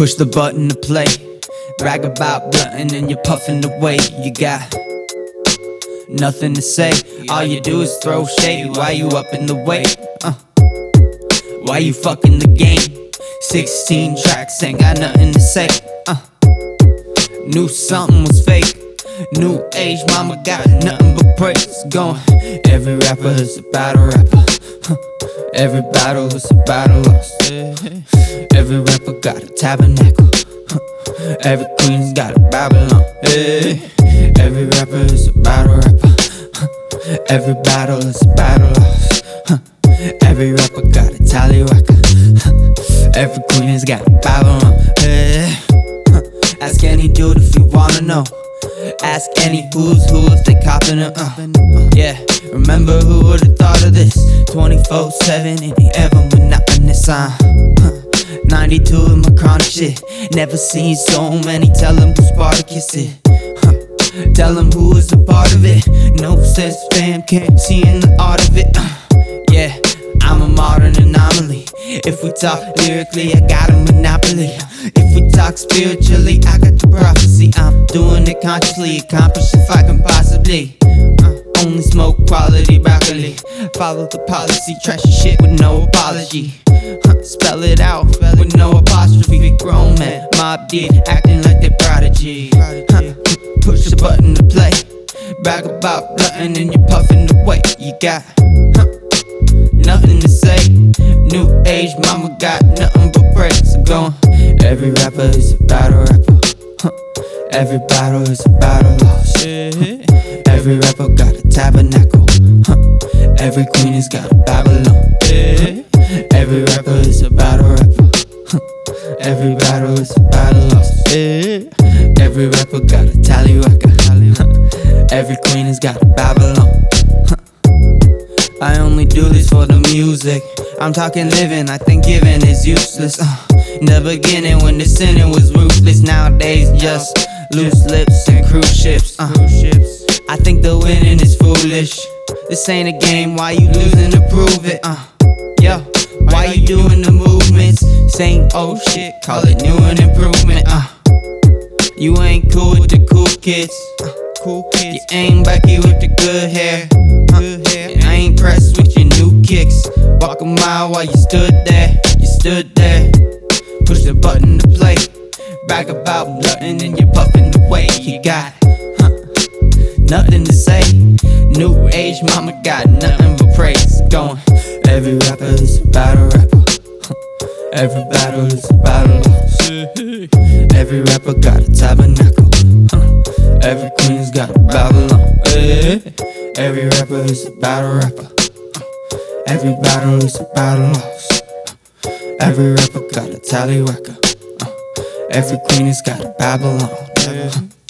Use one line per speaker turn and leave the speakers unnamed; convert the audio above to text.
Push the button to play. Brag about blunting and you're puffing away. You got nothing to say. All you do is throw shade. Why you up in the way? Why you fucking the game? 16 tracks, ain't got nothing to say. Knew something was fake. New age mama got nothing but praise. Going, every rapper is a battle rapper. Every battle is a battle lost. Every rapper got a tabernacle. Every queen's got a Babylon. Every rapper is a battle rapper. Every battle is a battle lost. Every rapper got a tallywhacker. Every queen has got a Babylon. Ask any dude if you wanna know. Ask any who's who if they copping it. Yeah, remember who would've thought of this? 24/7 in the ever monotonous. 92 in my chronic shit. Never seen so many. Tell them who Spartacus is. Tell them who is a part of it. No sense fam, can't see in the art of it. Yeah, I'm a modern anomaly. If we talk lyrically, I got a monopoly. If we talk spiritually, I got the prophecy. I'm doing it consciously, accomplish if I can possibly. Only smoke quality broccoli. Follow the policy, trash your shit with no apology. Spell it out with no apostrophe. Big grown man, Mob Deep, acting like they prodigy. Push the button to play. Brag about blunting and you're puffing away. You got nothing to say. New age mama got nothing but praise. Going, every rapper is a battle rapper. Every battle is a battle lost. Every rapper got a tabernacle. Every queen has got a Babylon. Every rapper is a battle rapper. Every battle is a battle lost. Every rapper got a tallywhacker. Every queen has got a Babylon. I only do this for the music. I'm talking living, I think giving is useless. In the beginning when the sinning was ruthless. Nowadays just loose lips and cruise ships. I think the winning is foolish. This ain't a game, why you losing to prove it? Yo, why you doing the movements? Same old shit, call it new and improvement. You ain't cool with the cool kids. You ain't Becky with the good hair. And I ain't pressed with your new kicks. Walk a mile while you stood there. You stood there. Push the button to play. Brag about blunting and you're puffing away. You got nothing to say. New age mama got nothing but praise. Going, every rapper is a battle rapper. Every battle is a battle lost. Every rapper got a tabernacle. Every queen's got a Babylon. Every rapper is a battle rapper. Every battle is a battle lost. Every rapper got a tallywhacker. Every queen has got a Babylon.